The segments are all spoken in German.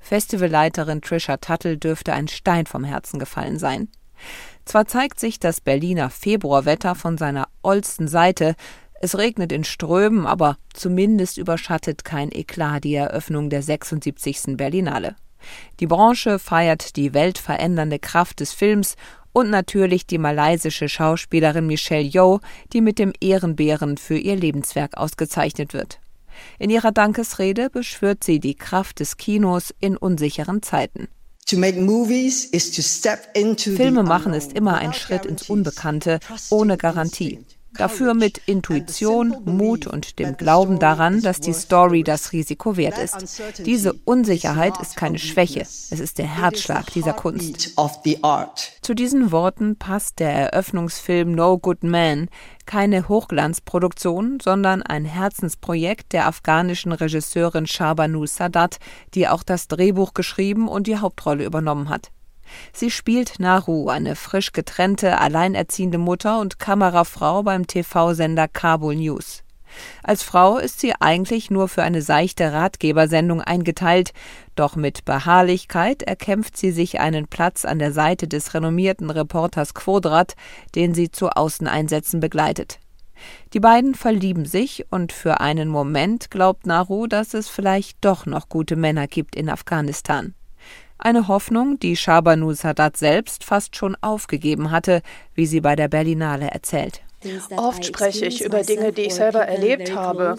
Festivalleiterin Trisha Tuttle dürfte ein Stein vom Herzen gefallen sein. Zwar zeigt sich das Berliner Februarwetter von seiner ollsten Seite, es regnet in Strömen, aber zumindest überschattet kein Eklat die Eröffnung der 76. Berlinale. Die Branche feiert die weltverändernde Kraft des Films und natürlich die malaysische Schauspielerin Michelle Yeoh, die mit dem Ehrenbären für ihr Lebenswerk ausgezeichnet wird. In ihrer Dankesrede beschwört sie die Kraft des Kinos in unsicheren Zeiten. Filme machen ist immer ein Schritt ins Unbekannte, ohne Garantie. Dafür mit Intuition, Mut und dem Glauben daran, dass die Story das Risiko wert ist. Diese Unsicherheit ist keine Schwäche, es ist der Herzschlag dieser Kunst. Zu diesen Worten passt der Eröffnungsfilm No Good Man, keine Hochglanzproduktion, sondern ein Herzensprojekt der afghanischen Regisseurin Shabanu Sadat, die auch das Drehbuch geschrieben und die Hauptrolle übernommen hat. Sie spielt Naru, eine frisch getrennte, alleinerziehende Mutter und Kamerafrau beim TV-Sender Kabul News. Als Frau ist sie eigentlich nur für eine seichte Ratgebersendung eingeteilt, doch mit Beharrlichkeit erkämpft sie sich einen Platz an der Seite des renommierten Reporters Quodrat, den sie zu Außeneinsätzen begleitet. Die beiden verlieben sich und für einen Moment glaubt Naru, dass es vielleicht doch noch gute Männer gibt in Afghanistan. Eine Hoffnung, die Shabanu Sadat selbst fast schon aufgegeben hatte, wie sie bei der Berlinale erzählt. Oft spreche ich über Dinge, die ich selber erlebt habe.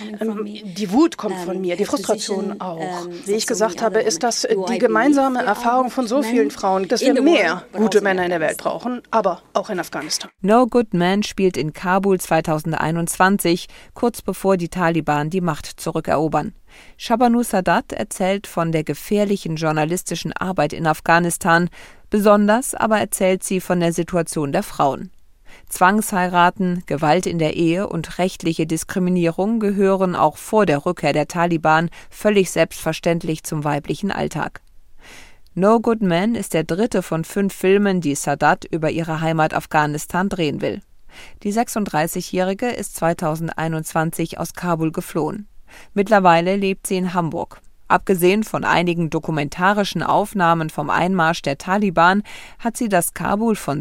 Die Wut kommt von mir, die Frustration auch. Wie ich gesagt habe, ist das die gemeinsame Erfahrung von so vielen Frauen, dass wir mehr gute Männer in der Welt brauchen, aber auch in Afghanistan. No Good Man spielt in Kabul 2021, kurz bevor die Taliban die Macht zurückerobern. Shabanu Sadat erzählt von der gefährlichen journalistischen Arbeit in Afghanistan, besonders aber erzählt sie von der Situation der Frauen. Zwangsheiraten, Gewalt in der Ehe und rechtliche Diskriminierung gehören auch vor der Rückkehr der Taliban völlig selbstverständlich zum weiblichen Alltag. No Good Man ist der dritte von 5 Filmen, die Sadat über ihre Heimat Afghanistan drehen will. Die 36-Jährige ist 2021 aus Kabul geflohen. Mittlerweile lebt sie in Hamburg. Abgesehen von einigen dokumentarischen Aufnahmen vom Einmarsch der Taliban hat sie das Kabul von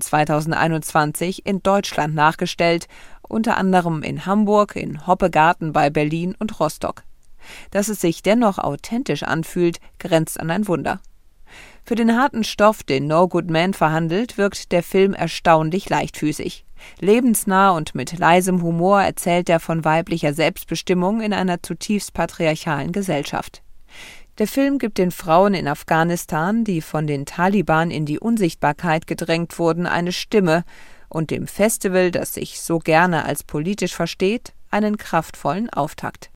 2021 in Deutschland nachgestellt, unter anderem in Hamburg, in Hoppegarten bei Berlin und Rostock. Dass es sich dennoch authentisch anfühlt, grenzt an ein Wunder. Für den harten Stoff, den No Good Man verhandelt, wirkt der Film erstaunlich leichtfüßig. Lebensnah und mit leisem Humor erzählt er von weiblicher Selbstbestimmung in einer zutiefst patriarchalen Gesellschaft. Der Film gibt den Frauen in Afghanistan, die von den Taliban in die Unsichtbarkeit gedrängt wurden, eine Stimme und dem Festival, das sich so gerne als politisch versteht, einen kraftvollen Auftakt.